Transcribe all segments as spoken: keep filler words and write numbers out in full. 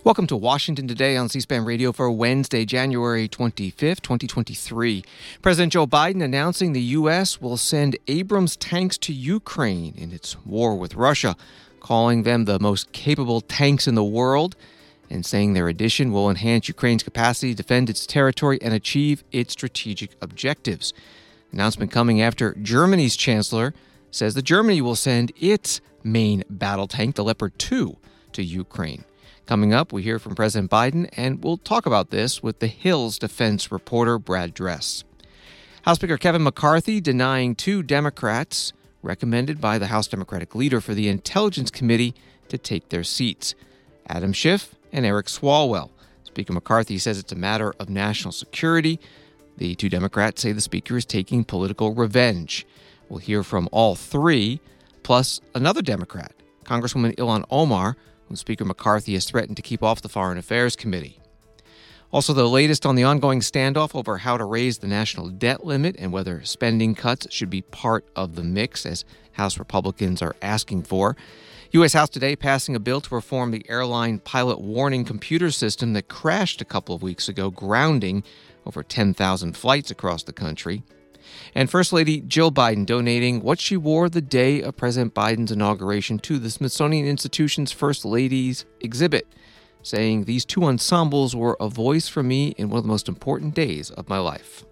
Welcome to Washington Today on C-SPAN Radio for Wednesday, January twenty-fifth, twenty twenty-three. President Joe Biden announcing the U S will send Abrams tanks to Ukraine in its war with Russia, calling them the most capable tanks in the world, and saying their addition will enhance Ukraine's capacity to defend its territory and achieve its strategic objectives. Announcement coming after Germany's chancellor says that Germany will send its main battle tank, the Leopard two, to Ukraine. Coming up, we hear from President Biden, and we'll talk about this with the Hill's defense reporter Brad Dress. House Speaker Kevin McCarthy denying two Democrats recommended by the House Democratic leader for the Intelligence Committee to take their seats, Adam Schiff and Eric Swalwell. Speaker McCarthy says it's a matter of national security. The two Democrats say the Speaker is taking political revenge. We'll hear from all three, plus another Democrat, Congresswoman Ilhan Omar, whom Speaker McCarthy has threatened to keep off the Foreign Affairs Committee. Also, the latest on the ongoing standoff over how to raise the national debt limit and whether spending cuts should be part of the mix, as House Republicans are asking for. U S House today passing a bill to reform the airline pilot warning computer system that crashed a couple of weeks ago, grounding over ten thousand flights across the country. And First Lady Jill Biden donating what she wore the day of President Biden's inauguration to the Smithsonian Institution's First Ladies exhibit, saying these two ensembles were a voice for me in one of the most important days of my life.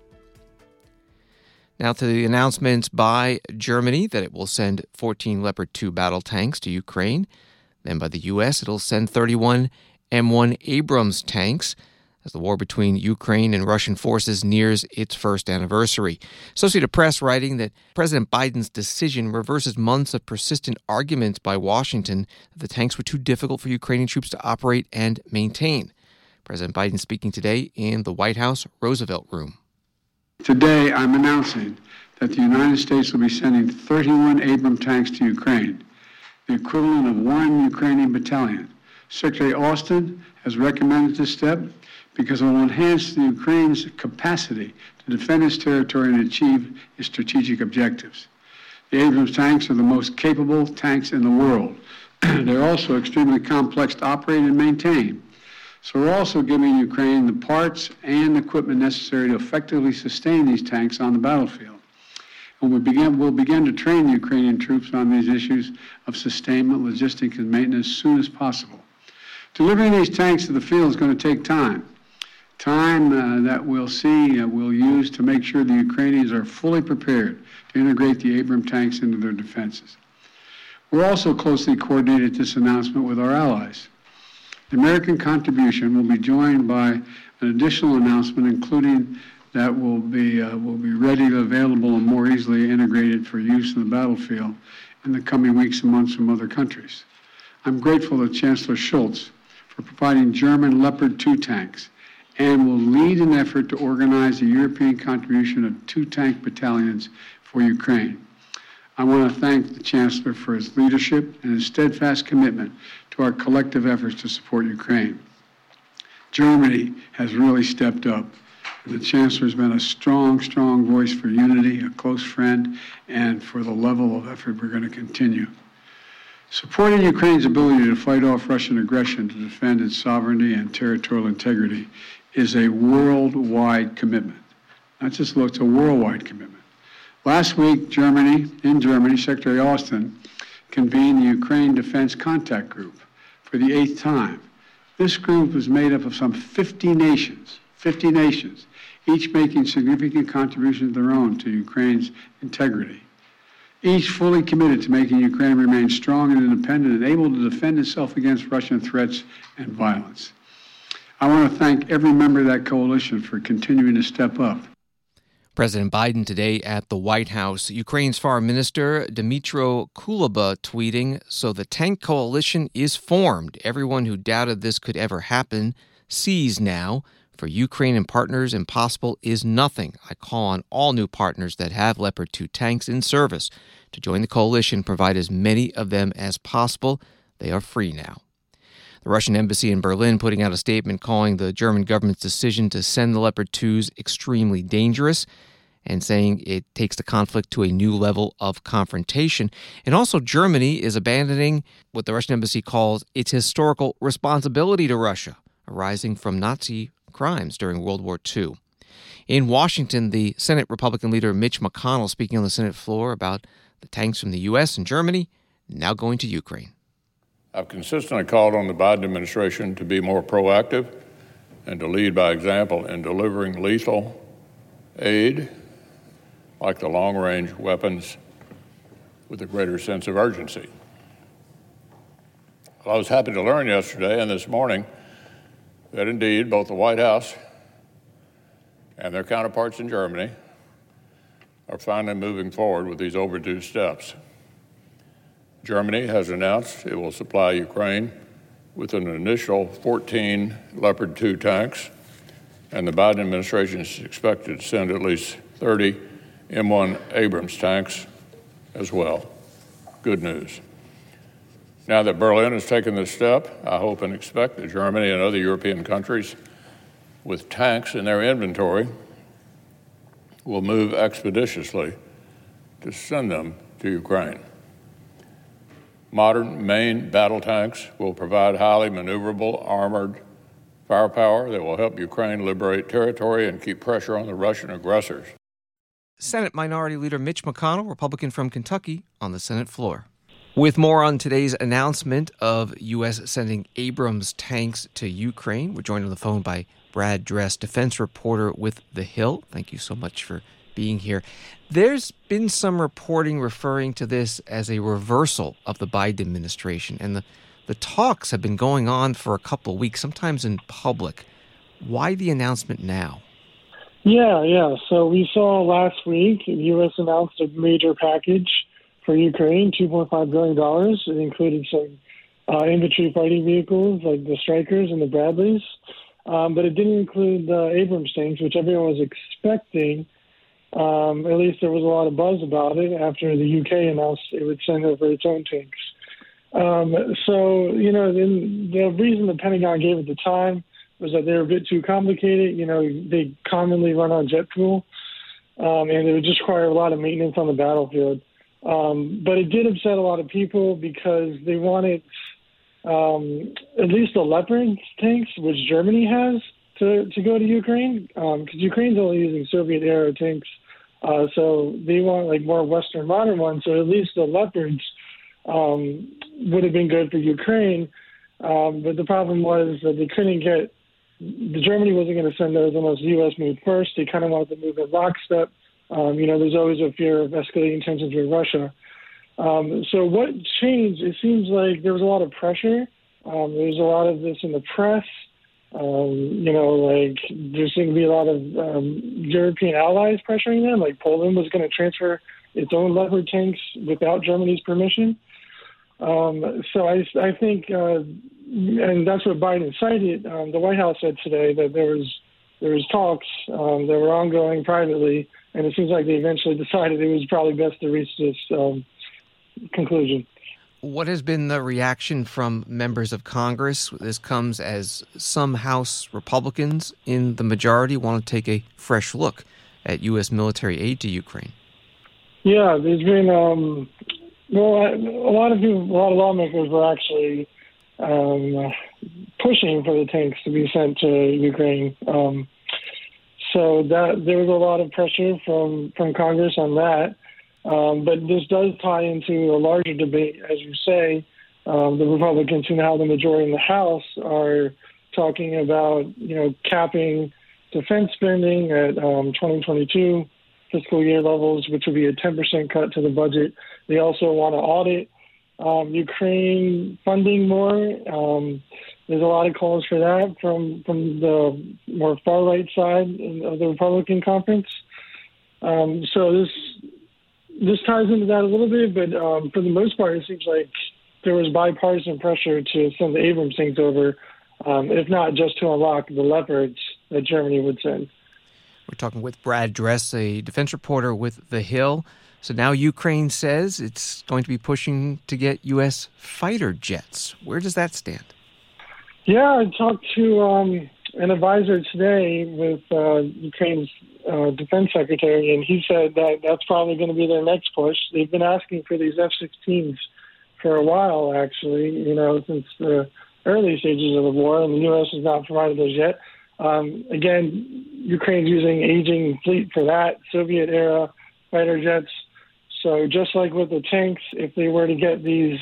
Now to the announcements by Germany that it will send fourteen Leopard two battle tanks to Ukraine. Then by the U S, it'll send thirty-one M one Abrams tanks as the war between Ukraine and Russian forces nears its first anniversary. Associated Press writing that President Biden's decision reverses months of persistent arguments by Washington that the tanks were too difficult for Ukrainian troops to operate and maintain. President Biden speaking today in the White House Roosevelt Room. Today, I'm announcing that the United States will be sending thirty-one Abrams tanks to Ukraine, the equivalent of one Ukrainian battalion. Secretary Austin has recommended this step because it will enhance the Ukraine's capacity to defend its territory and achieve its strategic objectives. The Abrams tanks are the most capable tanks in the world. They're also extremely complex to operate and maintain. So we're also giving Ukraine the parts and equipment necessary to effectively sustain these tanks on the battlefield. And we begin, we'll begin to train the Ukrainian troops on these issues of sustainment, logistics, and maintenance as soon as possible. Delivering these tanks to the field is going to take time. Time uh, that we'll see, uh, we'll use to make sure the Ukrainians are fully prepared to integrate the Abrams tanks into their defenses. We're also closely coordinated this announcement with our allies. The American contribution will be joined by an additional announcement, including that will be uh, will be ready, available, and more easily integrated for use in the battlefield in the coming weeks and months from other countries. I'm grateful to Chancellor Scholz for providing German Leopard two tanks, and will lead an effort to organize a European contribution of two tank battalions for Ukraine. I want to thank the Chancellor for his leadership and his steadfast commitment to our collective efforts to support Ukraine. Germany has really stepped up. The Chancellor has been a strong, strong voice for unity, a close friend, and for the level of effort we're going to continue. Supporting Ukraine's ability to fight off Russian aggression to defend its sovereignty and territorial integrity is a worldwide commitment. Not just look, it's a worldwide commitment. Last week, Germany, in Germany, Secretary Austin convened the Ukraine Defense Contact Group for the eighth time. This group was made up of some fifty nations, fifty nations, each making significant contributions of their own to Ukraine's integrity. Each fully committed to making Ukraine remain strong and independent and able to defend itself against Russian threats and violence. I want to thank every member of that coalition for continuing to step up. President Biden today at the White House. Ukraine's Foreign Minister Dmytro Kuleba tweeting, "So the tank coalition is formed. Everyone who doubted this could ever happen sees now. For Ukraine and partners, impossible is nothing. I call on all new partners that have Leopard two tanks in service to join the coalition, provide as many of them as possible. They are free now." The Russian embassy in Berlin putting out a statement calling the German government's decision to send the Leopard twos extremely dangerous and saying it takes the conflict to a new level of confrontation. And also, Germany is abandoning what the Russian embassy calls its historical responsibility to Russia, arising from Nazi crimes during World War Two. In Washington, the Senate Republican leader Mitch McConnell speaking on the Senate floor about the tanks from the U S and Germany now going to Ukraine. I've consistently called on the Biden administration to be more proactive and to lead by example in delivering lethal aid, like the long-range weapons, with a greater sense of urgency. Well, I was happy to learn yesterday and this morning that indeed both the White House and their counterparts in Germany are finally moving forward with these overdue steps. Germany has announced it will supply Ukraine with an initial fourteen Leopard two tanks, and the Biden administration is expected to send at least thirty M one Abrams tanks as well. Good news. Now that Berlin has taken this step, I hope and expect that Germany and other European countries with tanks in their inventory will move expeditiously to send them to Ukraine. Modern main battle tanks will provide highly maneuverable armored firepower that will help Ukraine liberate territory and keep pressure on the Russian aggressors. Senate Minority Leader Mitch McConnell, Republican from Kentucky, on the Senate floor. With more on today's announcement of U S sending Abrams tanks to Ukraine, we're joined on the phone by Brad Dress, defense reporter with The Hill. Thank you so much for being here. There's been some reporting referring to this as a reversal of the Biden administration, and the, the talks have been going on for a couple of weeks, sometimes in public. Why the announcement now? Yeah, yeah. So we saw last week the U S announced a major package for Ukraine, two point five billion dollars. It included some uh, infantry fighting vehicles like the Strykers and the Bradleys. Um, but it didn't include the Abrams tanks, which everyone was expecting. Um, at least there was a lot of buzz about it after the U K announced it would send over its own tanks. Um, so, you know, then the reason the Pentagon gave at the time was that they were a bit too complicated. You know, they commonly run on jet fuel, um, and it would just require a lot of maintenance on the battlefield. Um, but it did upset a lot of people because they wanted um, at least the Leopard tanks, which Germany has, to, to go to Ukraine, because um, Ukraine's only using Soviet-era tanks. Uh, so they want like more Western modern ones. So at least the Leopards um, would have been good for Ukraine. Um, but the problem was that they couldn't get, the Germany wasn't going to send those unless the U S moved first. They kind of wanted to move in lockstep. Um, you know, there's always a fear of escalating tensions with Russia. Um, so what changed? It seems like there was a lot of pressure. Um, there was a lot of this in the press. Um, you know, like there seemed to be a lot of um, European allies pressuring them. Like Poland was going to transfer its own Leopard tanks without Germany's permission. Um, so I, I think, uh, and that's what Biden cited. Um, the White House said today that there was there was talks um, that were ongoing privately, and it seems like they eventually decided it was probably best to reach this um, conclusion. What has been the reaction from members of Congress? This comes as some House Republicans in the majority want to take a fresh look at U S military aid to Ukraine. Yeah, there's been, um, well, a lot of people, a lot of lawmakers were actually um, pushing for the tanks to be sent to Ukraine. Um, so that there was a lot of pressure from, from Congress on that. Um, but this does tie into a larger debate, as you say. Um, the Republicans who now have the majority in the House are talking about, you know, capping defense spending at um, twenty twenty-two fiscal year levels, which would be a ten percent cut to the budget. They also want to audit um, Ukraine funding more. Um, there's a lot of calls for that from, from the more far-right side of the Republican conference. Um, so this... This ties into that a little bit, but um, for the most part, it seems like there was bipartisan pressure to send the Abrams things over, um, if not just to unlock the Leopards that Germany would send. We're talking with Brad Dress, a defense reporter with The Hill. So now Ukraine says it's going to be pushing to get U S fighter jets. Where does that stand? Yeah, I talked to um, an advisor today with uh, Ukraine's uh, defense secretary, and he said that that's probably going to be their next push. They've been asking for these F sixteens for a while, actually, you know, since the early stages of the war, and the U S has not provided those yet. Um, again, Ukraine's using aging fleet for that, Soviet-era fighter jets. So just like with the tanks, if they were to get these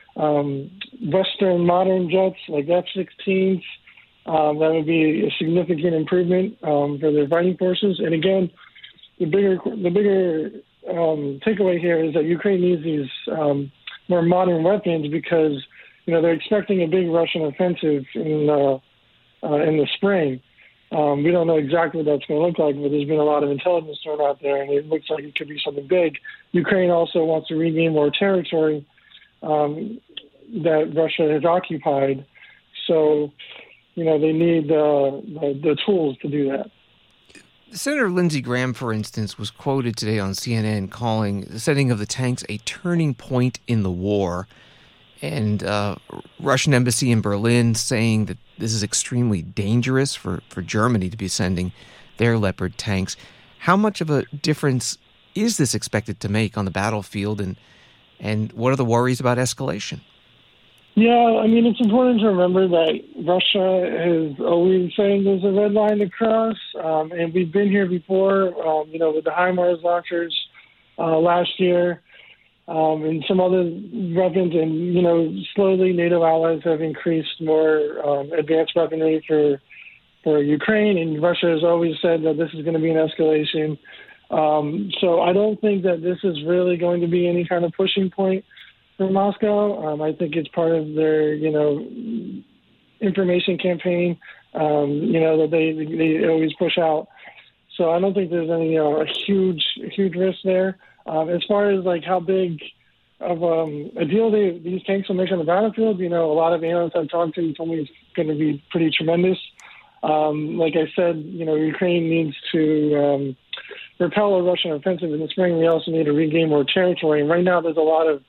um, Western modern jets like F sixteens, um, that would be a significant improvement um, for their fighting forces. And again, the bigger the bigger um, takeaway here is that Ukraine needs these um, more modern weapons because, you know, they're expecting a big Russian offensive in uh, uh, in the spring. Um, we don't know exactly what that's going to look like, but there's been a lot of intelligence thrown out there, and it looks like it could be something big. Ukraine also wants to regain more territory um, that Russia has occupied. So, you know, they need uh, the, the tools to do that. Senator Lindsey Graham, for instance, was quoted today on C N N calling the sending of the tanks a turning point in the war. And uh, Russian embassy in Berlin saying that this is extremely dangerous for, for Germany to be sending their Leopard tanks. How much of a difference is this expected to make on the battlefield, and and what are the worries about escalation? Yeah, I mean, it's important to remember that Russia is always saying there's a red line to cross, um, and we've been here before, um, you know, with the HIMARS launchers uh, last year. Um, and some other weapons, and, you know, slowly NATO allies have increased more um, advanced weaponry for for Ukraine, and Russia has always said that this is going to be an escalation. Um, so I don't think that this is really going to be any kind of pushing point for Moscow. Um, I think it's part of their, you know, information campaign, um, you know, that they they always push out. So I don't think there's any uh, a huge huge risk there. Um, as far as like how big of um, a deal they, these tanks will make on the battlefield, you know, a lot of analysts I've talked to told me it's going to be pretty tremendous. Um, like I said, you know, Ukraine needs to um, repel a Russian offensive in the spring. We also need to regain more territory. And right now, there's a lot of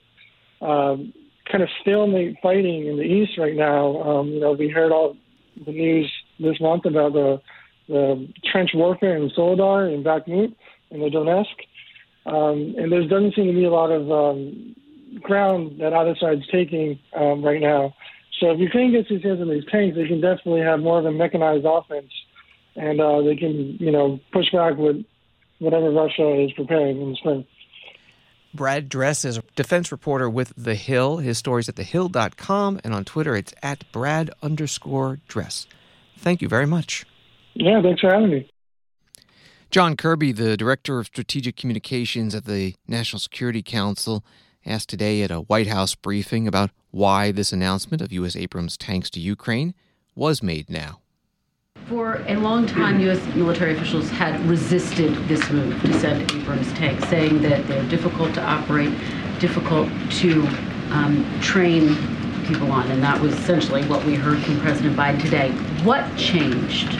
um, kind of stalemate fighting in the east right now. Um, you know, we heard all the news this month about the, the trench warfare in Soledar and Bakhmut and the Donetsk. Um, and there doesn't seem to be a lot of um, ground that either side's taking um, right now. So if Ukraine gets these hands on these tanks, they can definitely have more of a mechanized offense, and uh, they can, you know, push back with whatever Russia is preparing in the spring. Brad Dress is a defense reporter with The Hill. His story's at the hill dot com, and on Twitter it's at Brad underscore Dress. Thank you very much. Yeah, thanks for having me. John Kirby, the Director of Strategic Communications at the National Security Council, asked today at a White House briefing about why this announcement of U S Abrams tanks to Ukraine was made now. For a long time, U S military officials had resisted this move to send Abrams tanks, saying that they're difficult to operate, difficult to um, train people on, and that was essentially what we heard from President Biden today. What changed?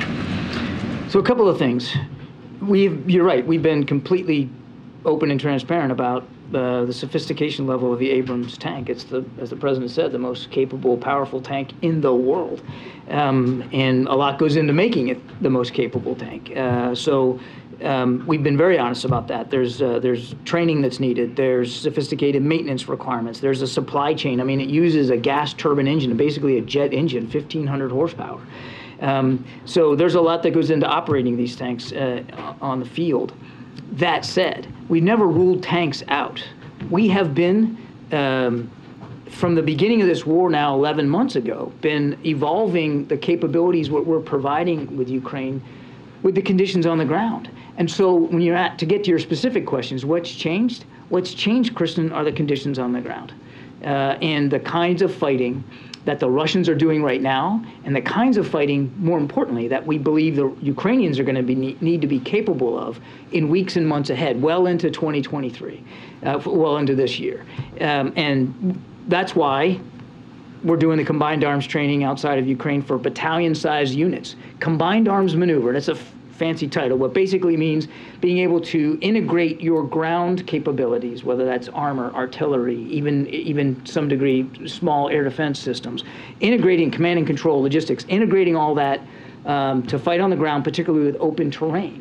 So a couple of things. We've, you're right, we've been completely open and transparent about uh, the sophistication level of the Abrams tank. It's, the, as the president said, the most capable, powerful tank in the world. Um, and a lot goes into making it the most capable tank. Uh, so um, we've been very honest about that. There's, uh, there's training that's needed. There's sophisticated maintenance requirements. There's a supply chain. I mean, it uses a gas turbine engine, basically a jet engine, fifteen hundred horsepower. Um, so there's a lot that goes into operating these tanks uh, on the field. That said, we've never ruled tanks out. We have been, um, from the beginning of this war now eleven months ago, been evolving the capabilities what we're providing with Ukraine with the conditions on the ground. And so when you're at, to get to your specific questions, what's changed? What's changed, Kristen, are the conditions on the ground uh, and the kinds of fighting that the Russians are doing right now, and the kinds of fighting, more importantly, that we believe the Ukrainians are going to be need to be capable of in weeks and months ahead, well into twenty twenty-three, uh, well into this year. Um, and that's why we're doing the combined arms training outside of Ukraine for battalion-sized units. Combined arms maneuver, that's a f- fancy title, what basically means being able to integrate your ground capabilities, whether that's armor, artillery, even even some degree small air defense systems, integrating command and control logistics, integrating all that um, to fight on the ground, particularly with open terrain.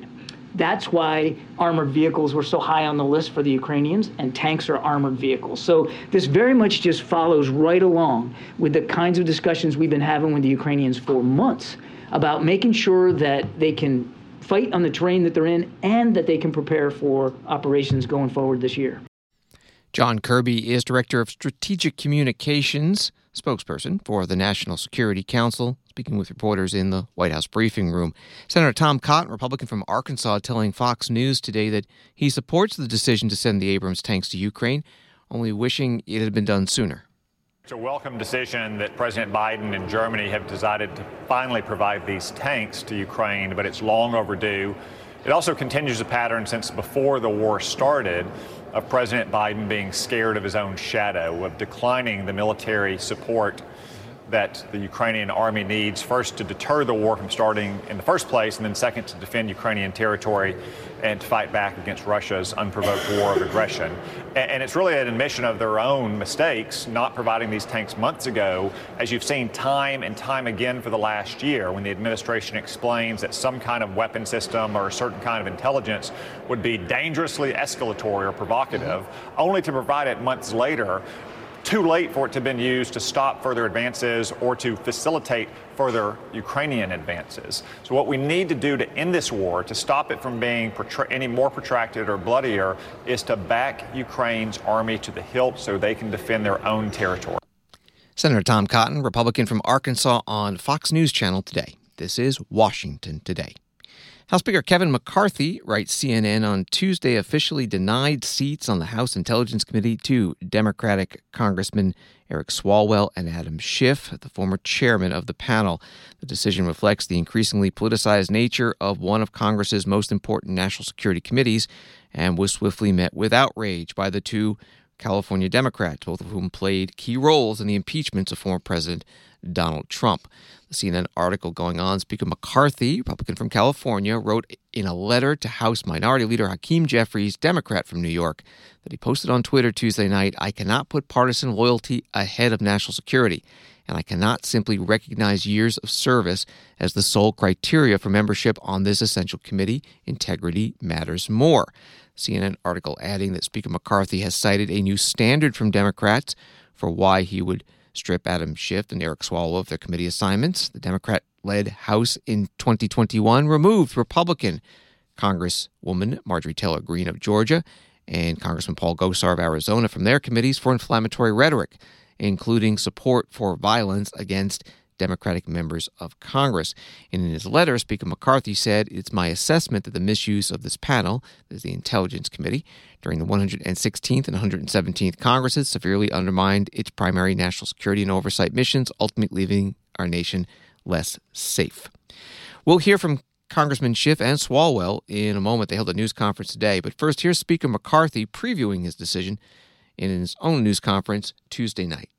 That's why armored vehicles were so high on the list for the Ukrainians, and tanks are armored vehicles. So this very much just follows right along with the kinds of discussions we've been having with the Ukrainians for months about making sure that they can fight on the terrain that they're in and that they can prepare for operations going forward this year. John Kirby is Director of Strategic Communications, spokesperson for the National Security Council, speaking with reporters in the White House briefing room. Senator Tom Cotton, Republican from Arkansas, telling Fox News today that he supports the decision to send the Abrams tanks to Ukraine, only wishing it had been done sooner. It's a welcome decision that President Biden and Germany have decided to finally provide these tanks to Ukraine, but it's long overdue. It also continues a pattern since before the war started of President Biden being scared of his own shadow, of declining the military support that the Ukrainian army needs, first to deter the war from starting in the first place, and then second to defend Ukrainian territory and to fight back against Russia's unprovoked war of aggression. And it's really an admission of their own mistakes not providing these tanks months ago, as you've seen time and time again for the last year, when the administration explains that some kind of weapon system or a certain kind of intelligence would be dangerously escalatory or provocative, only to provide it months later, too late for it to have been used to stop further advances or to facilitate further Ukrainian advances. So what we need to do to end this war, to stop it from being protra- any more protracted or bloodier, is to back Ukraine's army to the hilt so they can defend their own territory. Senator Tom Cotton, Republican from Arkansas, on Fox News Channel today. This is Washington Today. House Speaker Kevin McCarthy, writes C N N, on Tuesday officially denied seats on the House Intelligence Committee to Democratic Congressmen Eric Swalwell and Adam Schiff, the former chairman of the panel. The decision reflects the increasingly politicized nature of one of Congress's most important national security committees and was swiftly met with outrage by the two California Democrats, both of whom played key roles in the impeachments of former President Donald Trump. The C N N article going on, Speaker McCarthy, Republican from California, wrote in a letter to House Minority Leader Hakeem Jeffries, Democrat from New York, that he posted on Twitter Tuesday night, "I cannot put partisan loyalty ahead of national security, and I cannot simply recognize years of service as the sole criteria for membership on this essential committee. Integrity matters more." C N N article adding that Speaker McCarthy has cited a new standard from Democrats for why he would strip Adam Schiff and Eric Swalwell of their committee assignments. The Democrat-led House in twenty twenty-one removed Republican Congresswoman Marjorie Taylor Greene of Georgia and Congressman Paul Gosar of Arizona from their committees for inflammatory rhetoric, including support for violence against Democratic members of Congress. And in his letter, Speaker McCarthy said, "It's my assessment that the misuse of this panel, that is the Intelligence Committee, during the one hundred sixteenth and one hundred seventeenth Congresses severely undermined its primary national security and oversight missions, ultimately leaving our nation less safe." We'll hear from Congressman Schiff and Swalwell in a moment. They held a news conference today. But first, here's Speaker McCarthy previewing his decision in his own news conference Tuesday night.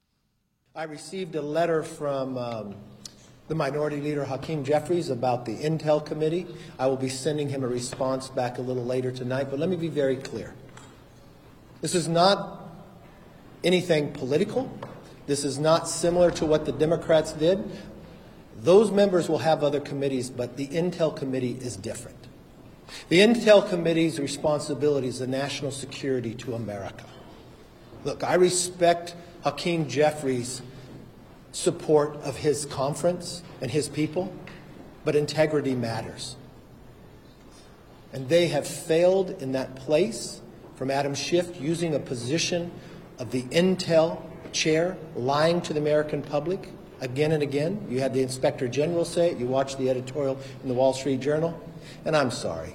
I received a letter from um, the Minority Leader Hakeem Jeffries about the Intel Committee. I will be sending him a response back a little later tonight, but let me be very clear. This is not anything political. This is not similar to what the Democrats did. Those members will have other committees, but the Intel Committee is different. The Intel Committee's responsibility is the national security to America. Look, I respect Hakeem Jeffries' support of his conference and his people, but integrity matters. And they have failed in that place, from Adam Schiff using a position of the Intel chair, lying to the American public again and again. You had the Inspector General say it. You watched the editorial in the Wall Street Journal. And I'm sorry.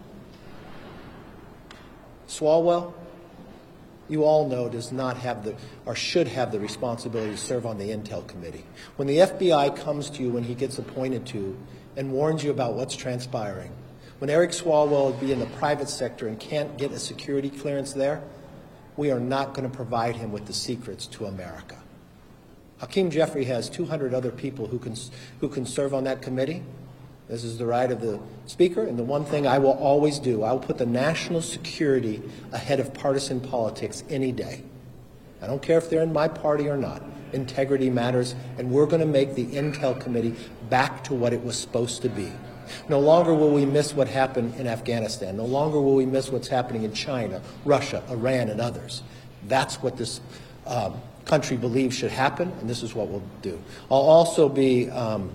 Swalwell, you all know, does not have the, or should have the responsibility to serve on the Intel Committee. When the F B I comes to you when he gets appointed to and warns you about what's transpiring, when Eric Swalwell would be in the private sector and can't get a security clearance there, we are not going to provide him with the secrets to America. Hakeem Jeffrey has two hundred other people who can, who can serve on that committee. This is the right of the Speaker, and the one thing I will always do, I will put the national security ahead of partisan politics any day. I don't care if they're in my party or not. Integrity matters, and we're going to make the Intel Committee back to what it was supposed to be, No longer will we miss what happened in Afghanistan. No longer will we miss what's happening in China, Russia, Iran, and others. That's what this um, country believes should happen, and this is what we'll do. I'll also be um,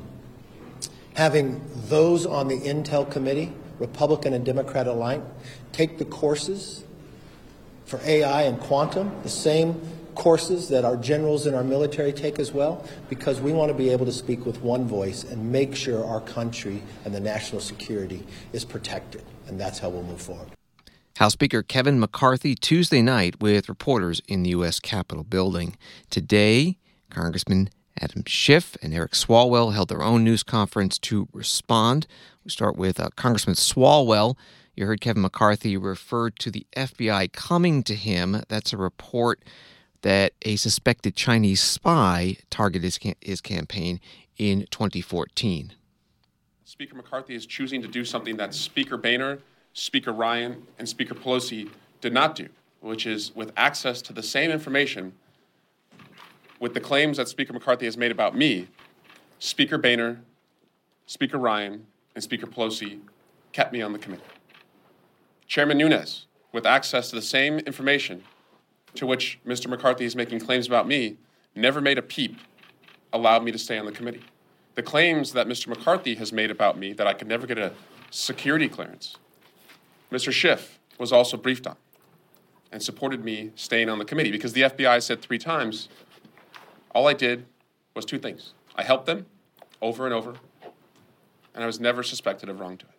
having those on the Intel Committee, Republican and Democrat alike, take the courses for A I and quantum, the same courses that our generals in our military take as well, because we want to be able to speak with one voice and make sure our country and the national security is protected, and that's how we'll move forward. House Speaker Kevin McCarthy Tuesday night with reporters in the U S Capitol building. Today, Congressman Adam Schiff and Eric Swalwell held their own news conference to respond. We start with uh, Congressman Swalwell. You heard Kevin McCarthy refer to the F B I coming to him. That's a report that a suspected Chinese spy targeted his, cam- his campaign in twenty fourteen. Speaker McCarthy is choosing to do something that Speaker Boehner, Speaker Ryan, and Speaker Pelosi did not do, which is with access to the same information with the claims that Speaker McCarthy has made about me, Speaker Boehner, Speaker Ryan, and Speaker Pelosi kept me on the committee. Chairman Nunes, with access to the same information to which Mister McCarthy is making claims about me, never made a peep, allowed me to stay on the committee. The claims that Mister McCarthy has made about me that I could never get a security clearance, Mister Schiff was also briefed on and supported me staying on the committee because the F B I said three times, all I did was two things. I helped them over and over, and I was never suspected of wrongdoing.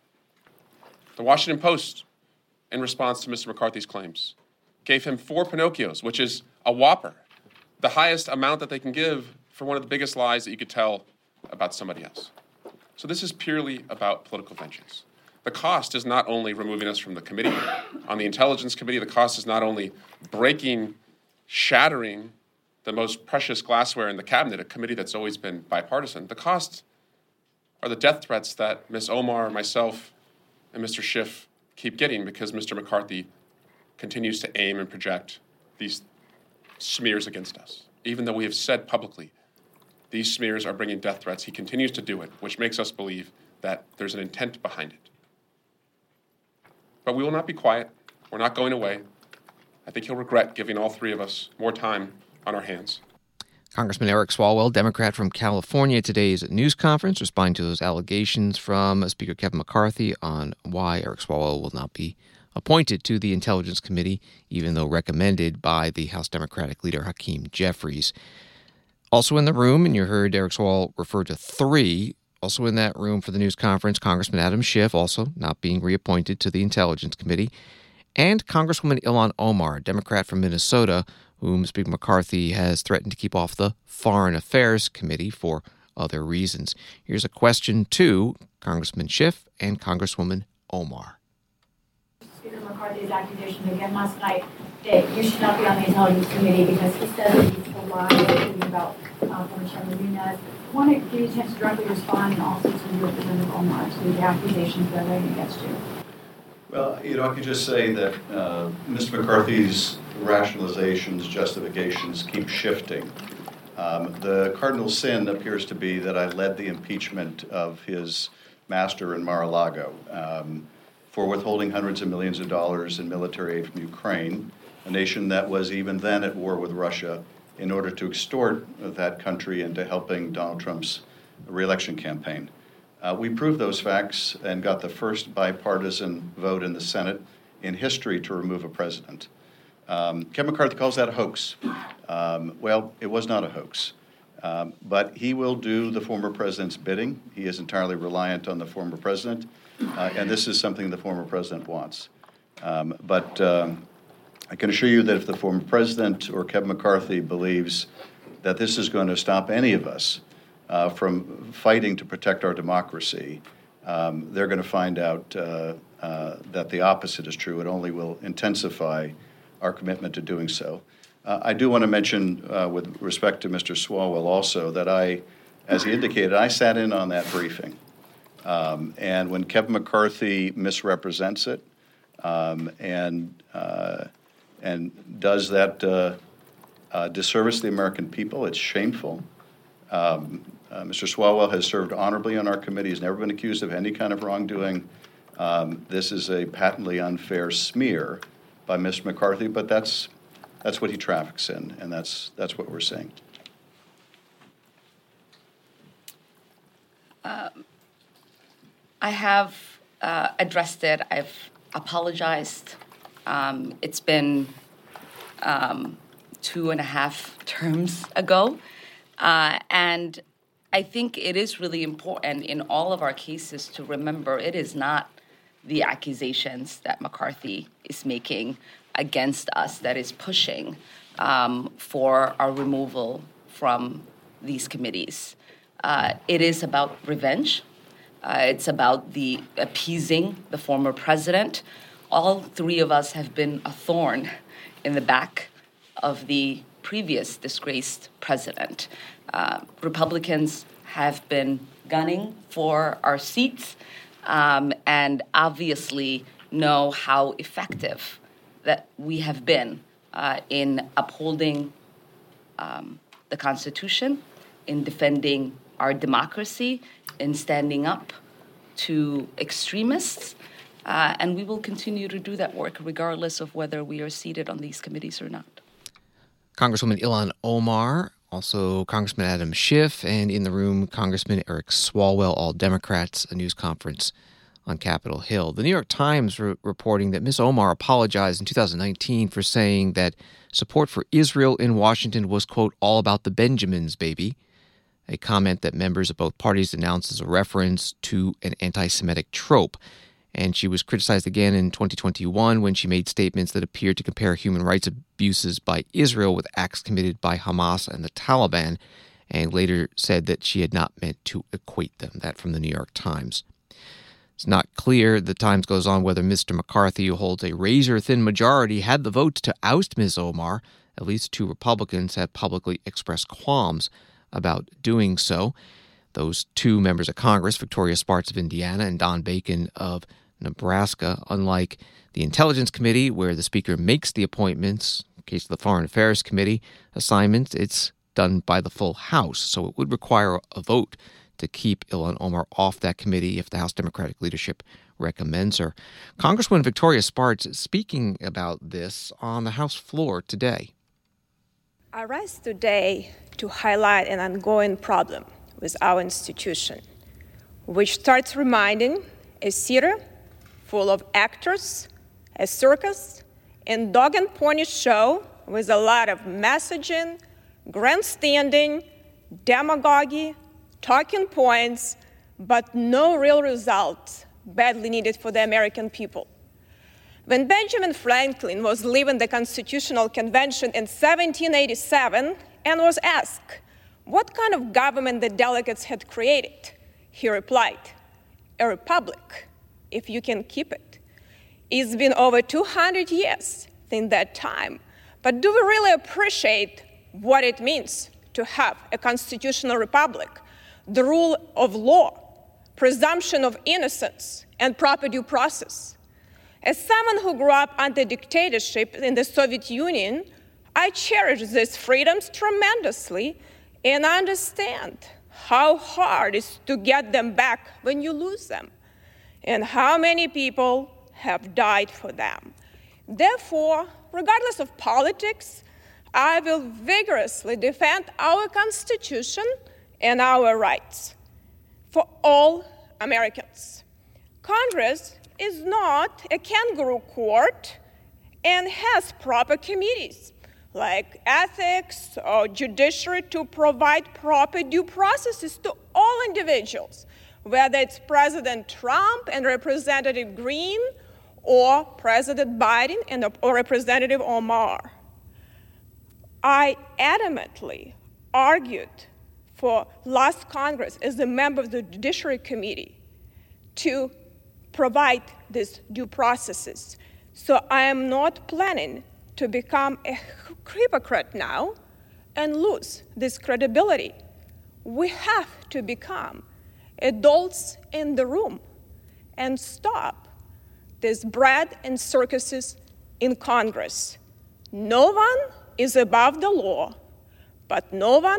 The Washington Post, in response to Mister McCarthy's claims, gave him four Pinocchios, which is a whopper, the highest amount that they can give for one of the biggest lies that you could tell about somebody else. So this is purely about political vengeance. The cost is not only removing us from the committee. On the Intelligence Committee, the cost is not only breaking, shattering the most precious glassware in the cabinet, a committee that's always been bipartisan. The cost are the death threats that Miz Omar, myself, and Mister Schiff keep getting because Mister McCarthy continues to aim and project these smears against us. Even though we have said publicly these smears are bringing death threats, he continues to do it, which makes us believe that there's an intent behind it. But we will not be quiet. We're not going away. I think he'll regret giving all three of us more time on our hands. Congressman Eric Swalwell, Democrat from California, at today's news conference, responding to those allegations from Speaker Kevin McCarthy on why Eric Swalwell will not be appointed to the Intelligence Committee, even though recommended by the House Democratic leader Hakeem Jeffries. Also in the room, and you heard Eric Swalwell refer to three, also in that room for the news conference, Congressman Adam Schiff, also not being reappointed to the Intelligence Committee, and Congresswoman Ilhan Omar, Democrat from Minnesota, whom Speaker McCarthy has threatened to keep off the Foreign Affairs Committee for other reasons. Here's a question to Congressman Schiff and Congresswoman Omar. Speaker McCarthy's accusation again last night that you should not be on the Intelligence Committee because he says that he's lying about uh, former Chairman Nunes. I want to give you a chance to directly respond and also to Representative Omar to the accusations that are laying against you. Well, you know, I could just say that uh, Mister McCarthy's rationalizations, justifications keep shifting. Um, the cardinal sin appears to be that I led the impeachment of his master in Mar-a-Lago um, for withholding hundreds of millions of dollars in military aid from Ukraine, a nation that was even then at war with Russia, in order to extort that country into helping Donald Trump's re-election campaign. Uh, we proved those facts and got the first bipartisan vote in the Senate in history to remove a president. Um, Kevin McCarthy calls that a hoax. Um, well, it was not a hoax. Um, but he will do the former president's bidding. He is entirely reliant on the former president, uh, and this is something the former president wants. Um, but um, I can assure you that if the former president or Kevin McCarthy believes that this is going to stop any of us uh, from fighting to protect our democracy, um, they're going to find out uh, uh, that the opposite is true. It only will intensify our commitment to doing so. Uh, I do want to mention, uh, with respect to Mister Swalwell also, that I, as he indicated, I sat in on that briefing. Um, and when Kevin McCarthy misrepresents it um, and uh, and does that uh, uh, disservice to the American people, it's shameful. Um, uh, Mister Swalwell has served honorably on our committee. He's never been accused of any kind of wrongdoing. Um, this is a patently unfair smear by Mister McCarthy, but that's that's what he traffics in, and that's that's what we're seeing. Um, I have uh, addressed it. I've apologized. Um, it's been um, two and a half terms ago, uh, and I think it is really important in all of our cases to remember it is not the accusations that McCarthy is making against us that is pushing um, for our removal from these committees. Uh, it is about revenge. Uh, it's about the appeasing the former president. All three of us have been a thorn in the back of the previous disgraced president. Uh, Republicans have been gunning for our seats um, and obviously know how effective that we have been uh, in upholding um, the Constitution, in defending our democracy, in standing up to extremists, uh, and we will continue to do that work regardless of whether we are seated on these committees or not. Congresswoman Ilhan Omar, also Congressman Adam Schiff, and in the room, Congressman Eric Swalwell, all Democrats, a news conference on Capitol Hill. The New York Times re- reporting that Miz Omar apologized in two thousand nineteen for saying that support for Israel in Washington was, quote, all about the Benjamins, baby, a comment that members of both parties announced as a reference to an anti-Semitic trope. And she was criticized again in twenty twenty-one when she made statements that appeared to compare human rights abuses by Israel with acts committed by Hamas and the Taliban, and later said that she had not meant to equate them. That from the New York Times. It's not clear, the Times goes on, whether Mister McCarthy, who holds a razor-thin majority, had the votes to oust Miz Omar. At least two Republicans have publicly expressed qualms about doing so. Those two members of Congress, Victoria Spartz of Indiana and Don Bacon of Nebraska, unlike the Intelligence Committee, where the Speaker makes the appointments, in case of the Foreign Affairs Committee assignments, it's done by the full House. So it would require a vote to keep Ilhan Omar off that committee if the House Democratic leadership recommends her. Congresswoman Victoria Spartz speaking about this on the House floor today. I rise today to highlight an ongoing problem with our institution, which starts reminding a theater full of actors, a circus, and dog and pony show with a lot of messaging, grandstanding, demagoguery, talking points, but no real results badly needed for the American people. When Benjamin Franklin was leaving the Constitutional Convention in seventeen eighty-seven and was asked what kind of government the delegates had created, he replied, "A republic, if you can keep it." It's been over two hundred years in that time, but do we really appreciate what it means to have a constitutional republic, the rule of law, presumption of innocence, and proper due process? As someone who grew up under dictatorship in the Soviet Union, I cherish these freedoms tremendously and understand how hard it is to get them back when you lose them, and how many people have died for them. Therefore, regardless of politics, I will vigorously defend our Constitution and our rights for all Americans. Congress is not a kangaroo court and has proper committees like ethics or judiciary to provide proper due processes to all individuals, whether it's President Trump and Representative Green or President Biden and or Representative Omar. I adamantly argued for last Congress as a member of the Judiciary Committee to provide these due processes. So I am not planning to become a hypocrite now and lose this credibility. We have to become adults in the room and stop this bread and circuses in Congress. No one is above the law, but no one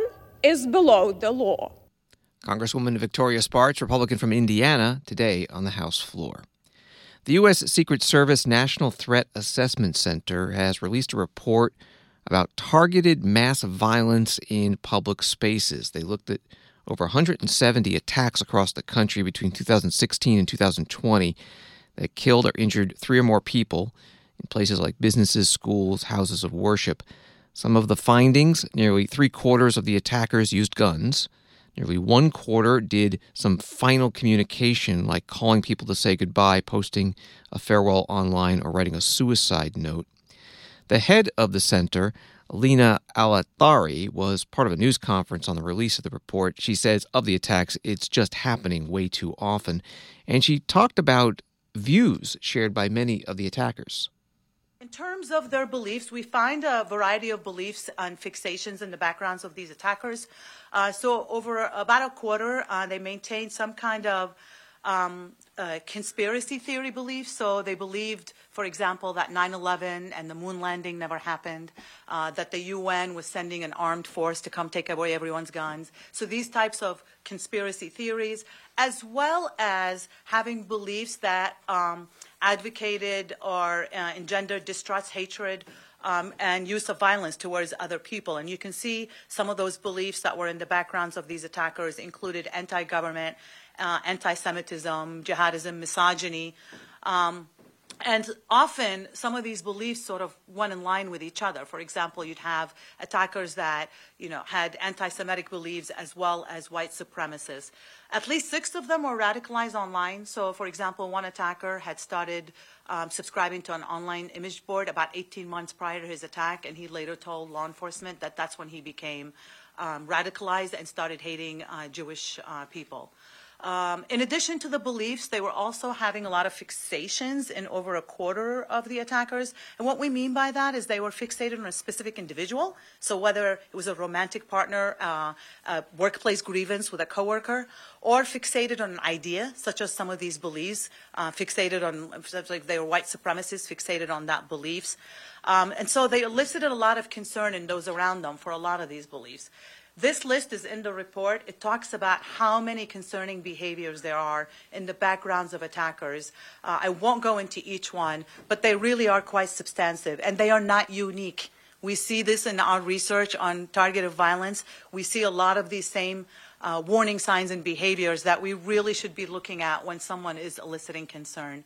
is below the law. Congresswoman Victoria Spartz, Republican from Indiana, today on the House floor. The U S Secret Service National Threat Assessment Center has released a report about targeted mass violence in public spaces. They looked at over one hundred seventy attacks across the country between two thousand sixteen and two thousand twenty that killed or injured three or more people in places like businesses, schools, houses of worship. Some of the findings, nearly three-quarters of the attackers used guns. Nearly one quarter did some final communication, like calling people to say goodbye, posting a farewell online, or writing a suicide note. The head of the center, Lina Alathari, was part of a news conference on the release of the report. She says of the attacks, it's just happening way too often. And she talked about views shared by many of the attackers. In terms of their beliefs, we find a variety of beliefs and fixations in the backgrounds of these attackers. Uh, so over about a quarter, uh, they maintained some kind of um, uh, conspiracy theory beliefs. So they believed, for example, that nine eleven and the moon landing never happened, uh, that the U N was sending an armed force to come take away everyone's guns. So these types of conspiracy theories, as well as having beliefs that um, advocated or uh, engendered distrust, hatred, um, and use of violence towards other people. And you can see some of those beliefs that were in the backgrounds of these attackers included anti-government, uh, anti-Semitism, jihadism, misogyny. Um, And often, some of these beliefs sort of went in line with each other. For example, you'd have attackers that, you know, had anti-Semitic beliefs as well as white supremacists. At least six of them were radicalized online. So, for example, one attacker had started um, subscribing to an online image board about eighteen months prior to his attack, and he later told law enforcement that that's when he became um, radicalized and started hating uh, Jewish uh, people. Um, in addition to the beliefs, they were also having a lot of fixations in over a quarter of the attackers. And what we mean by that is they were fixated on a specific individual. So whether it was a romantic partner, uh, a workplace grievance with a coworker, or fixated on an idea, such as some of these beliefs, uh, fixated on, like they were white supremacists, fixated on that beliefs. Um, and so they elicited a lot of concern in those around them for a lot of these beliefs. This list is in the report. It talks about how many concerning behaviors there are in the backgrounds of attackers. Uh, I won't go into each one, but they really are quite substantive, and they are not unique. We see this in our research on targeted violence. We see a lot of these same uh, warning signs and behaviors that we really should be looking at when someone is eliciting concern.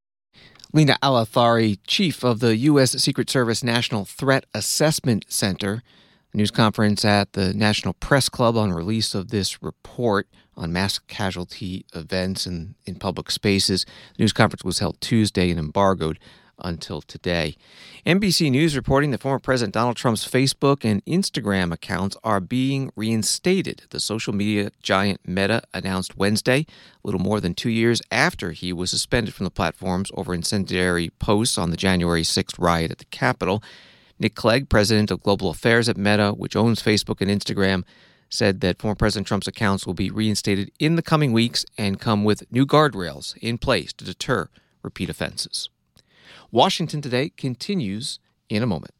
Lina Alathari, chief of the U S Secret Service National Threat Assessment Center. News conference at the National Press Club on release of this report on mass casualty events in, in public spaces. The news conference was held Tuesday and embargoed until today. N B C News reporting that former President Donald Trump's Facebook and Instagram accounts are being reinstated. The social media giant Meta announced Wednesday, a little more than two years after he was suspended from the platforms over incendiary posts on the January sixth riot at the Capitol. Nick Clegg, president of Global Affairs at Meta, which owns Facebook and Instagram, said that former President Trump's accounts will be reinstated in the coming weeks and come with new guardrails in place to deter repeat offenses. Washington Today continues in a moment.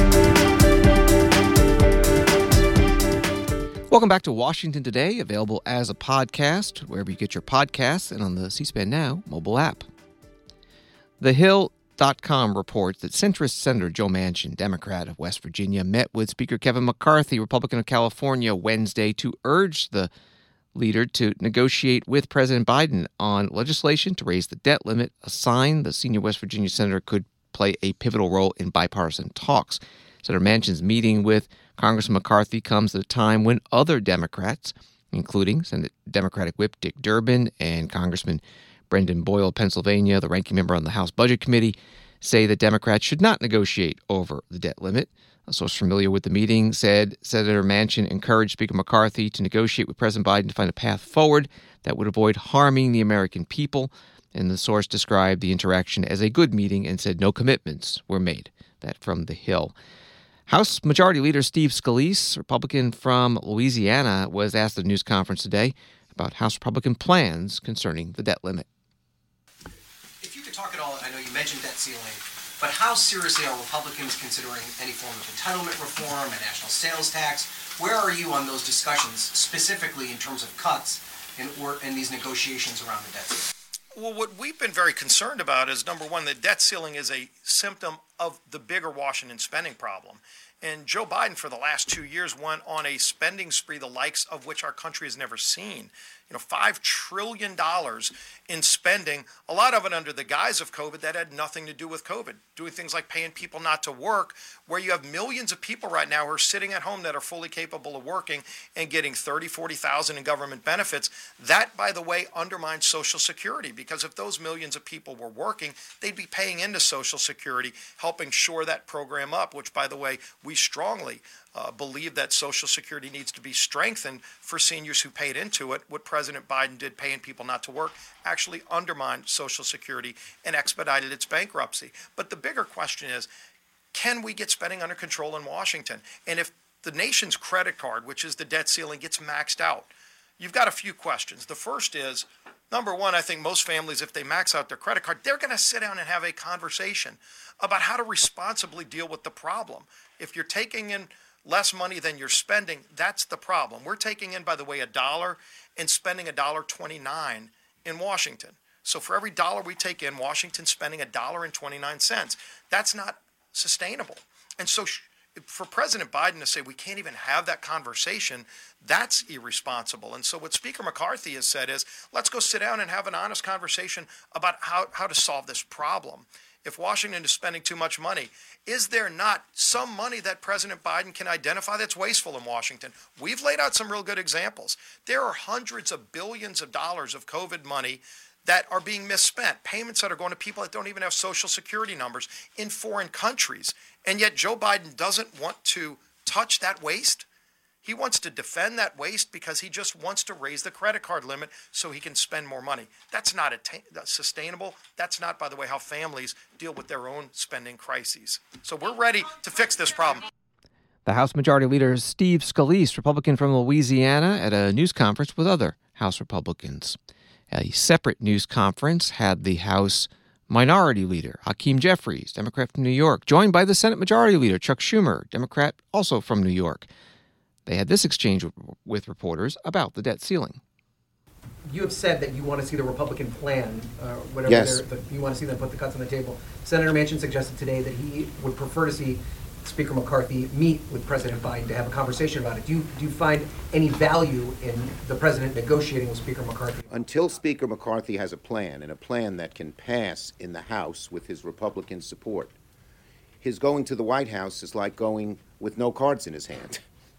Welcome back to Washington Today, available as a podcast, wherever you get your podcasts, and on the C-SPAN Now mobile app. The Hill dot com reports that centrist Senator Joe Manchin, Democrat of West Virginia, met with Speaker Kevin McCarthy, Republican of California, Wednesday to urge the leader to negotiate with President Biden on legislation to raise the debt limit, a sign the senior West Virginia senator could play a pivotal role in bipartisan talks. Senator Manchin's meeting with Congressman McCarthy comes at a time when other Democrats, including Senate Democratic Whip Dick Durbin and Congressman Brendan Boyle of Pennsylvania, the ranking member on the House Budget Committee, say that Democrats should not negotiate over the debt limit. A source familiar with the meeting said Senator Manchin encouraged Speaker McCarthy to negotiate with President Biden to find a path forward that would avoid harming the American people. And the source described the interaction as a good meeting and said no commitments were made. That from The Hill. House Majority Leader Steve Scalise, Republican from Louisiana, was asked at a news conference today about House Republican plans concerning the debt limit. If you could talk at all, I know you mentioned debt ceiling, But how seriously are Republicans considering any form of entitlement reform, a national sales tax? Where are you on those discussions, specifically in terms of cuts in, or, in these negotiations around the debt ceiling? Well, what we've been very concerned about is, number one, the debt ceiling is a symptom of the bigger Washington spending problem. And Joe Biden, for the last two years, went on a spending spree the likes of which our country has never seen. You know, five trillion dollars in spending, a lot of it under the guise of COVID that had nothing to do with COVID, doing things like paying people not to work, where you have millions of people right now who are sitting at home that are fully capable of working and getting thirty, forty thousand in government benefits. That, by the way, undermines Social Security, because if those millions of people were working, they'd be paying into Social Security, helping shore that program up, which, by the way, we strongly uh, believe that Social Security needs to be strengthened for seniors who paid into it. What President Biden did, paying people not to work, actually undermined Social Security and expedited its bankruptcy. But the bigger question is, can we get spending under control in Washington? And if the nation's credit card, which is the debt ceiling, gets maxed out, you've got a few questions. The first is, number one, I think most families, if they max out their credit card, they're going to sit down and have a conversation about how to responsibly deal with the problem. If you're taking in less money than you're spending, that's the problem. We're taking in, by the way, a dollar and spending a dollar twenty-nine in Washington. So for every dollar we take in, Washington's spending a dollar and twenty-nine cents. That's not sustainable. And so sh- for President Biden to say we can't even have that conversation, that's irresponsible. And so what Speaker McCarthy has said is, let's go sit down and have an honest conversation about how, how to solve this problem. If Washington is spending too much money, is there not some money that President Biden can identify that's wasteful in Washington? We've laid out some real good examples. There are hundreds of billions of dollars of COVID money that are being misspent, payments that are going to people that don't even have Social Security numbers in foreign countries. And yet Joe Biden doesn't want to touch that waste. He wants to defend that waste because he just wants to raise the credit card limit so he can spend more money. That's not atta- sustainable. That's not, by the way, how families deal with their own spending crises. So we're ready to fix this problem. The House Majority Leader Steve Scalise, Republican from Louisiana, at a news conference with other House Republicans. A separate news conference had the House Minority Leader Hakeem Jeffries, Democrat from New York, joined by the Senate Majority Leader Chuck Schumer, Democrat also from New York. They had this exchange with reporters about the debt ceiling. You have said that you want to see the Republican plan, uh, whatever yes. the, you want to see them put the cuts on the table. Senator Manchin suggested today that he would prefer to see Speaker McCarthy meet with President Biden to have a conversation about it. Do you, do you find any value in the president negotiating with Speaker McCarthy? Until Speaker McCarthy has a plan, and a plan that can pass in the House with his Republican support, his going to the White House is like going with no cards in his hand.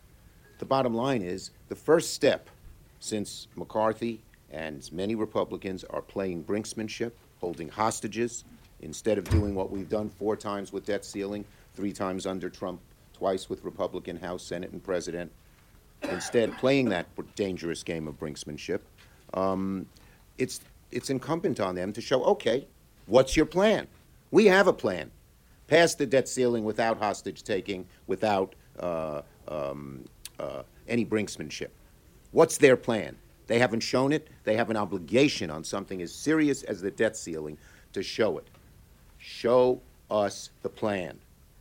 The bottom line is, the first step, since McCarthy and many Republicans are playing brinksmanship, holding hostages, instead of doing what we've done four times with debt ceiling, three times under Trump, twice with Republican House, Senate, and President, instead playing that dangerous game of brinksmanship, um, it's, it's incumbent on them to show, okay, what's your plan? We have a plan. Pass the debt ceiling without hostage taking, without uh, um, uh, any brinksmanship. What's their plan? They haven't shown it. They have an obligation on something as serious as the debt ceiling to show it. Show us the plan.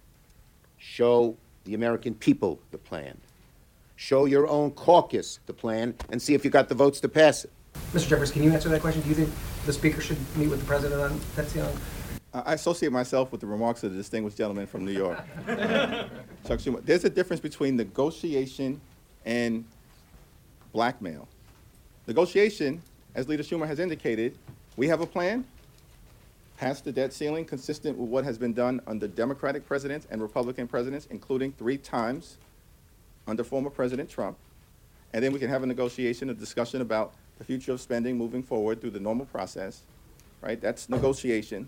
Show the American people the plan. Show your own caucus the plan and see if you got the votes to pass it. Mister Jeffries, can you answer that question? Do you think the Speaker should meet with the President on debt ceiling? I associate myself with the remarks of the distinguished gentleman from New York, Chuck Schumer. There's a difference between negotiation and blackmail. Negotiation, as Leader Schumer has indicated, we have a plan, pass the debt ceiling consistent with what has been done under Democratic presidents and Republican presidents, including three times under former President Trump. And then we can have a negotiation, a discussion about the future of spending moving forward through the normal process, right? That's negotiation.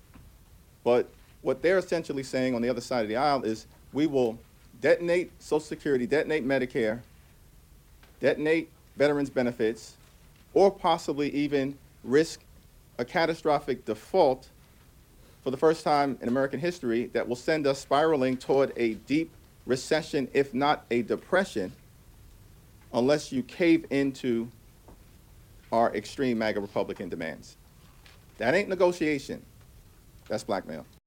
But what they're essentially saying on the other side of the aisle is we will detonate Social Security, detonate Medicare, detonate veterans benefits, or possibly even risk a catastrophic default for the first time in American history that will send us spiraling toward a deep recession, if not a depression, unless you cave into our extreme MAGA Republican demands. That ain't negotiation. That's blackmail.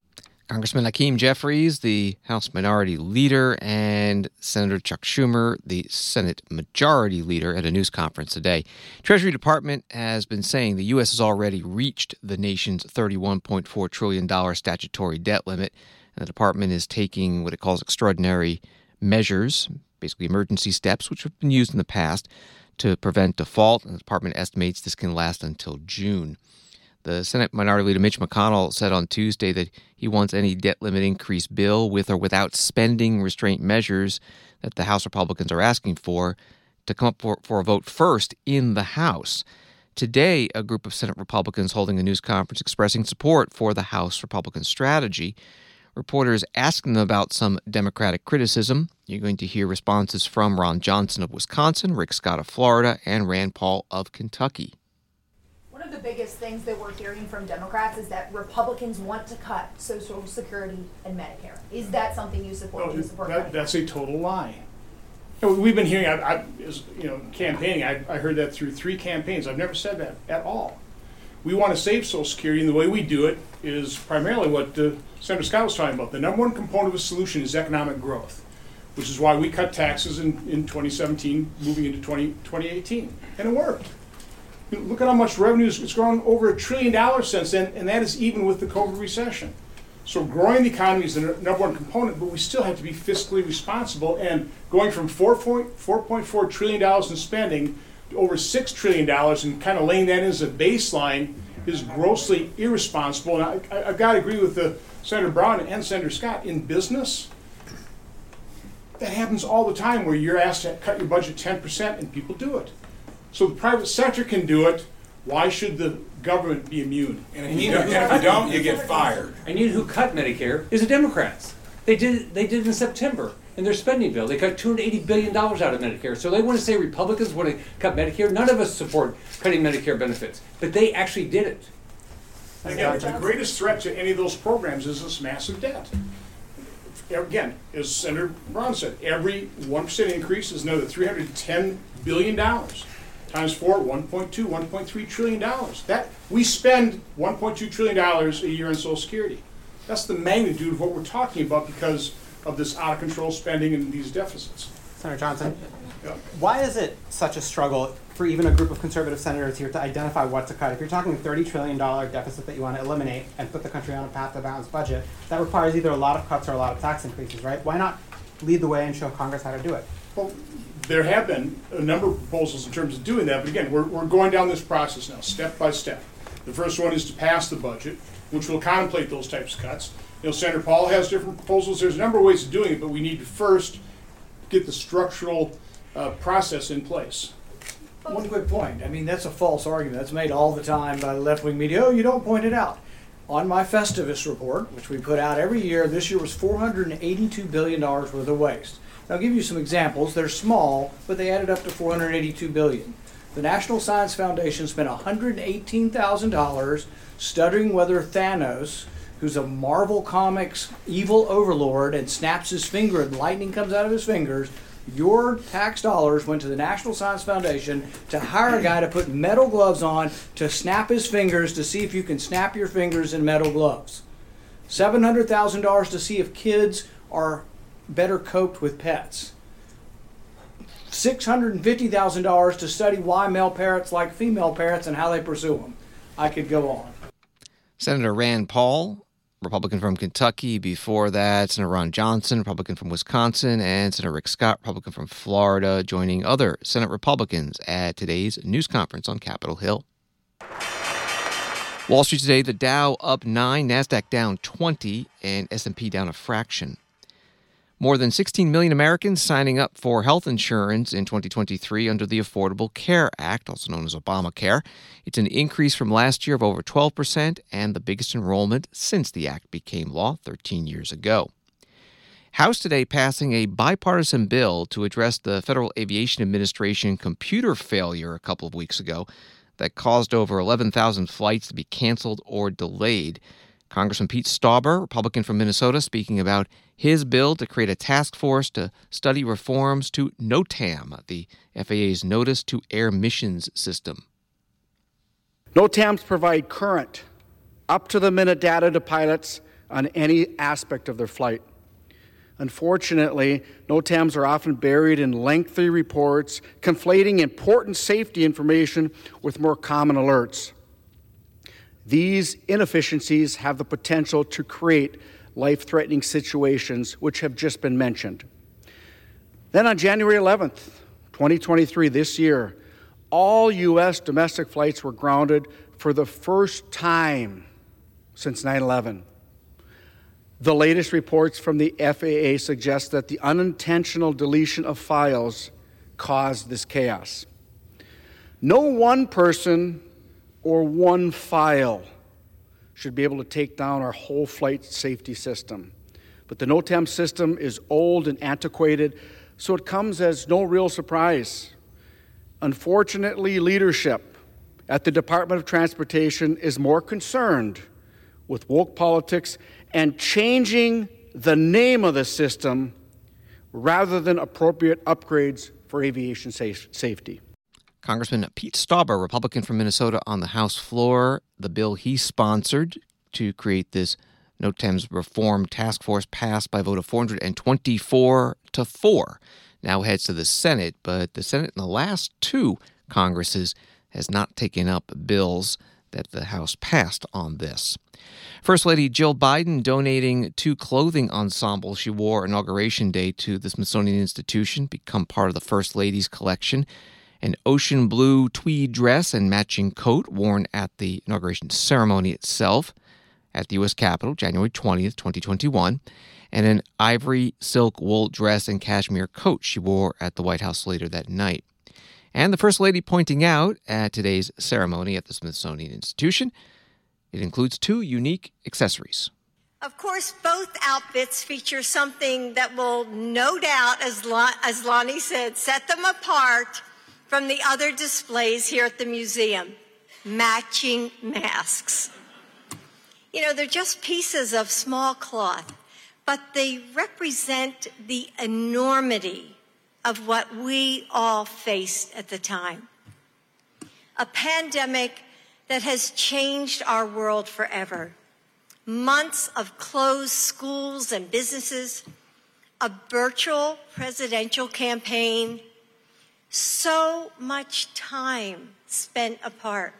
Congressman Hakeem Jeffries, the House Minority Leader, and Senator Chuck Schumer, the Senate Majority Leader, at a news conference today. Treasury Department has been saying the U S has already reached the nation's thirty-one point four trillion dollars statutory debt limit, and the department is taking what it calls extraordinary measures, basically emergency steps, which have been used in the past to prevent default, and the department estimates this can last until June. The Senate Minority Leader Mitch McConnell said on Tuesday that he wants any debt limit increase bill with or without spending restraint measures that the House Republicans are asking for to come up for, for a vote first in the House. Today, a group of Senate Republicans holding a news conference expressing support for the House Republican strategy. Reporters asking them about some Democratic criticism. You're going to hear responses from Ron Johnson of Wisconsin, Rick Scott of Florida, and Rand Paul of Kentucky. One of the biggest things that we're hearing from Democrats is that Republicans want to cut Social Security and Medicare. Is that something you support? No, Do you support that, that's a total lie. You know, we've been hearing, I, I, is, you know, campaigning, I, I heard that through three campaigns. I've never said that at all. We want to save Social Security, and the way we do it is primarily what uh, Senator Scott was talking about. The number one component of the solution is economic growth, which is why we cut taxes in, in twenty seventeen, moving into twenty eighteen, and it worked. Look at how much revenue it's grown, over a trillion dollars since then, and that is even with the COVID recession. So growing the economy is the number one component, but we still have to be fiscally responsible. And going from four point four trillion dollars in spending to over six trillion dollars and kind of laying that in as a baseline is grossly irresponsible. And I, I, I've got to agree with the Senator Brown and Senator Scott. In business, that happens all the time where you're asked to cut your budget ten percent and people do it. So the private sector can do it. Why should the government be immune? And if you, and if you don't, you get fired. And you know who cut Medicare is the Democrats. They did they did in September in their spending bill. They cut two hundred eighty billion dollars out of Medicare. So they want to say Republicans want to cut Medicare. None of us support cutting Medicare benefits. But they actually did it. Again, the greatest threat to any of those programs is this massive debt. Again, as Senator Brown said, every one percent increase is another three hundred ten billion dollars. Times four, one point two, one point three trillion dollars. That we spend one point two trillion dollars a year on Social Security. That's the magnitude of what we're talking about because of this out of control spending and these deficits. Senator Johnson, yeah. Why is it such a struggle for even a group of conservative senators here to identify what to cut? If you're talking thirty trillion dollars deficit that you want to eliminate and put the country on a path to a balanced budget, that requires either a lot of cuts or a lot of tax increases, right? Why not lead the way and show Congress how to do it? Well, there have been a number of proposals in terms of doing that, but again, we're, we're going down this process now, step by step. The first one is to pass the budget, which will contemplate those types of cuts. You know, Senator Paul has different proposals. There's a number of ways of doing it, but we need to first get the structural uh, process in place. One quick point. I mean, that's a false argument. That's made all the time by the left-wing media. Oh, you don't point it out. On my Festivus report, which we put out every year, this year was four hundred eighty-two billion dollars worth of waste. I'll give you some examples. They're small, but they added up to four hundred eighty-two billion dollars. The National Science Foundation spent one hundred eighteen thousand dollars studying whether Thanos, who's a Marvel Comics evil overlord and snaps his finger and lightning comes out of his fingers, your tax dollars went to the National Science Foundation to hire a guy to put metal gloves on to snap his fingers to see if you can snap your fingers in metal gloves. seven hundred thousand dollars to see if kids are better coped with pets. six hundred fifty thousand dollars to study why male parrots like female parrots and how they pursue them. I could go on. Senator Rand Paul, Republican from Kentucky. Before that, Senator Ron Johnson, Republican from Wisconsin, and Senator Rick Scott, Republican from Florida, joining other Senate Republicans at today's news conference on Capitol Hill. Wall Street today, the Dow up nine, NASDAQ down twenty, and S and P down a fraction. More than sixteen million Americans signing up for health insurance in twenty twenty-three under the Affordable Care Act, also known as Obamacare. It's an increase from last year of over twelve percent and the biggest enrollment since the act became law thirteen years ago. House today passing a bipartisan bill to address the Federal Aviation Administration computer failure a couple of weeks ago that caused over eleven thousand flights to be canceled or delayed. Congressman Pete Stauber, Republican from Minnesota, speaking about his bill to create a task force to study reforms to NOTAM, the F A A's Notice to Air Missions system. NOTAMs provide current, up-to-the-minute data to pilots on any aspect of their flight. Unfortunately, NOTAMs are often buried in lengthy reports, conflating important safety information with more common alerts. These inefficiencies have the potential to create life-threatening situations, which have just been mentioned. Then on January eleventh, twenty twenty-three, this year, all U S domestic flights were grounded for the first time since nine eleven. The latest reports from the F A A suggest that the unintentional deletion of files caused this chaos. No one person or one file should be able to take down our whole flight safety system. But the NOTAM system is old and antiquated, so it comes as no real surprise. Unfortunately, leadership at the Department of Transportation is more concerned with woke politics and changing the name of the system rather than appropriate upgrades for aviation safe- safety. Congressman Pete Stauber, Republican from Minnesota, on the House floor. The bill he sponsored to create this NOTAMs Reform Task Force passed by a vote of four hundred twenty-four to four. Now heads to the Senate, but the Senate in the last two Congresses has not taken up bills that the House passed on this. First Lady Jill Biden donating two clothing ensembles she wore Inauguration Day to the Smithsonian Institution, become part of the First Lady's collection. An ocean blue tweed dress and matching coat worn at the inauguration ceremony itself at the U S Capitol, January twentieth, twenty twenty-one, and an ivory silk wool dress and cashmere coat she wore at the White House later that night. And the First Lady pointing out at today's ceremony at the Smithsonian Institution, it includes two unique accessories. Of course, both outfits feature something that will no doubt, as, Lon- as Lonnie said, set them apart from the other displays here at the museum: matching masks. You know, they're just pieces of small cloth, but they represent the enormity of what we all faced at the time. A pandemic that has changed our world forever. Months of closed schools and businesses, a virtual presidential campaign, so much time spent apart.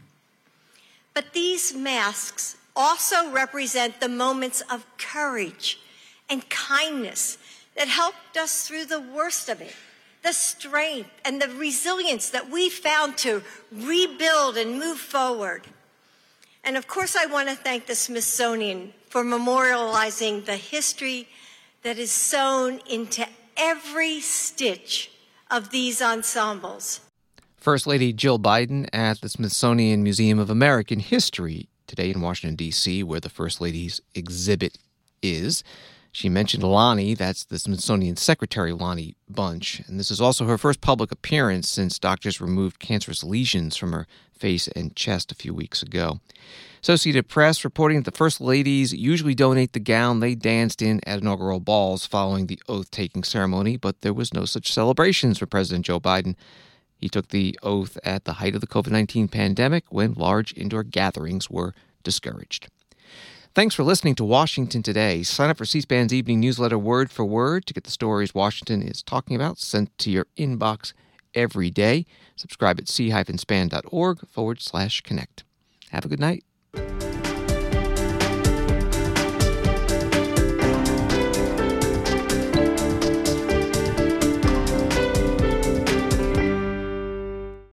But these masks also represent the moments of courage and kindness that helped us through the worst of it, the strength and the resilience that we found to rebuild and move forward. And of course, I want to thank the Smithsonian for memorializing the history that is sewn into every stitch of these ensembles. First Lady Jill Biden at the Smithsonian Museum of American History today in Washington, D C, where the First Lady's exhibit is. She mentioned Lonnie, that's the Smithsonian Secretary, Lonnie Bunch, and this is also her first public appearance since doctors removed cancerous lesions from her face and chest a few weeks ago. Associated Press reporting that the First Ladies usually donate the gown they danced in at inaugural balls following the oath-taking ceremony, but there was no such celebrations for President Joe Biden. He took the oath at the height of the covid nineteen pandemic when large indoor gatherings were discouraged. Thanks for listening to Washington Today. Sign up for C-SPAN's evening newsletter word for word to get the stories Washington is talking about sent to your inbox every day. Subscribe at c-span.org forward slash connect. Have a good night.